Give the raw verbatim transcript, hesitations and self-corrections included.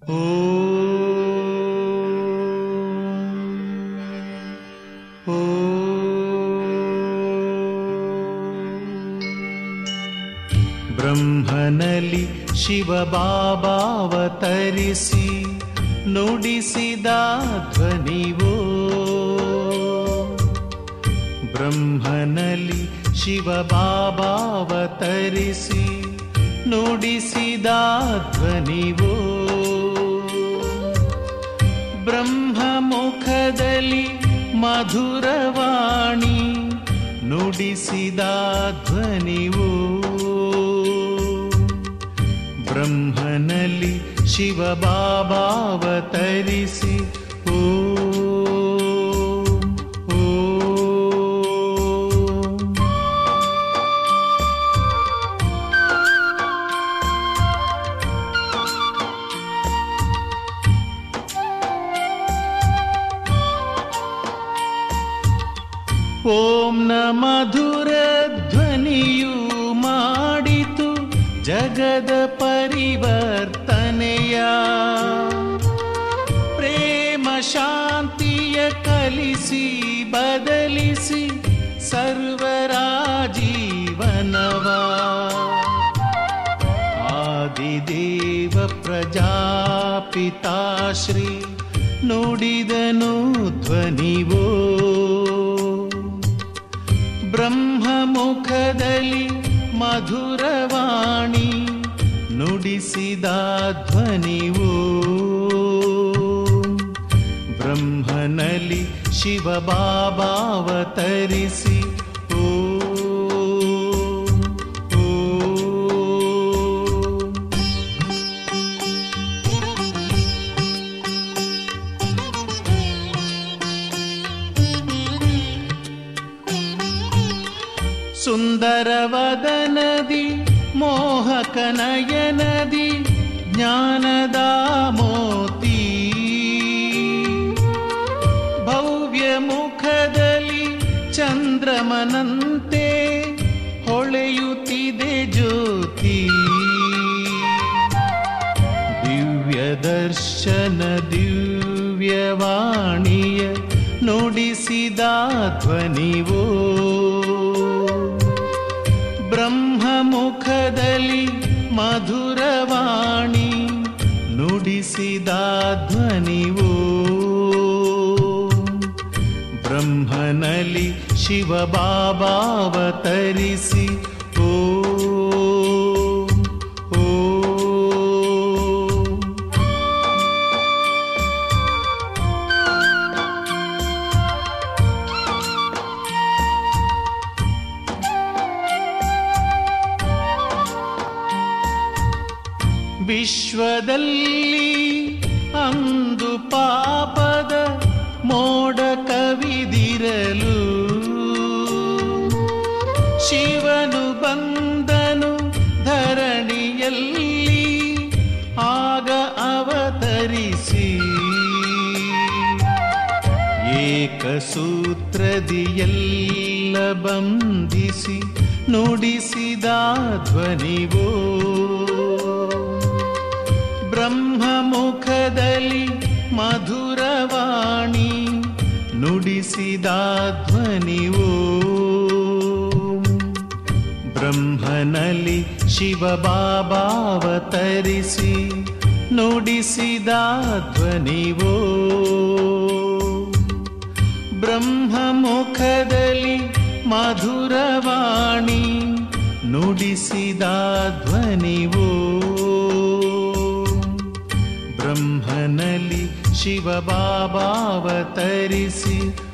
ಬ್ರಹ್ಮನಲ್ಲಿ ಶಿವಬಾಬಾವತರಿಸಿ ನುಡಿಸಿದ ಧ್ವನಿವೋ. ಬ್ರಹ್ಮನಲ್ಲಿ ಶಿವಬಾಬಾವತರಿಸಿ ನುಡಿಸಿದ ಧ್ವನಿವೋ. ಬ್ರಹ್ಮಮುಖದಲ್ಲಿ ಮಧುರವಾಣಿ ನುಡಿಸಿದ ಧ್ವನಿವೋ. ಬ್ರಹ್ಮನಲ್ಲಿ ಶಿವಬಾಬಾವತರಿಸಿ ಓ ಓಂ ನ ಮಧುರ ಧ್ವನಿಯು ಮಾಡಿತು ಜಗದ ಪರಿವರ್ತನೆಯ. ಪ್ರೇಮ ಶಾಂತಿಯ ಕಲಿಸಿ ಬದಲಿಸಿ ಸರ್ವರ ಜೀವನವ. ಆದಿದೇವ ಪ್ರಜಾಪಿತಾಶ್ರೀ ನುಡಿದನು ಧ್ವನಿವೋ. ಬ್ರಹ್ಮಮುಖದಲ್ಲಿ ಮಧುರವಾಣಿ ನುಡಿಸಿದ ಧ್ವನಿವೋ. ಬ್ರಹ್ಮನಲ್ಲಿ ಶಿವಬಾಬಾವತರಿಸಿ ಓ ಸುಂದರವದನದಿ ಮೋಹಕನಯನದಿ ಜ್ಞಾನದ ಮೋತಿ. ಭವ್ಯ ಮುಖದಲ್ಲಿ ಚಂದ್ರಮನಂತೆ ಹೊಳೆಯುತ್ತಿದೆ ಜ್ಯೋತಿ. ದಿವ್ಯ ದರ್ಶನ ದಿವ್ಯವಾಣಿಯ ನುಡಿಸಿದ ಧ್ವನಿವೋ. ಬ್ರಹ್ಮಮುಖದಲ್ಲಿ ಮಧುರವಾಣಿ ನುಡಿಸಿದ ಧ್ವನಿವೋ. ಬ್ರಹ್ಮನಲ್ಲಿ ಶಿವಬಾಬಾವತರಿಸಿ ಓ ಓ ವಿಶ್ವದಲ್ಲಿ ಅಂದು ಪಾಪದ ಮೋಡ ಕವಿದಿರಲು ಶಿವನು ಬಂದನು ಧರಣಿಯಲ್ಲಿ. ಆಗ ಅವತರಿಸಿ ಏಕಸೂತ್ರದಿ ಎಲ್ಲ ಬಂಧಿಸಿ ನುಡಿಸಿದ ಧ್ವನಿವೋ. ಬ್ರಹ್ಮಮುಖದಲ್ಲಿ ಮಧುರವಾಣಿ ನುಡಿಸಿದ ಧ್ವನಿವೋ. ಬ್ರಹ್ಮನಲ್ಲಿ ಶಿವಬಾಬಾವತರಿಸಿ ನುಡಿಸಿದ ಧ್ವನಿವೋ. ಬ್ರಹ್ಮಮುಖದಲ್ಲಿ ಮಧುರವಾಣಿ ನುಡಿಸಿದ ಧ್ವನಿವೋ. ಬ್ರಹ್ಮನಲ್ಲಿ ಶಿವಬಾಬಾವತರಿಸಿ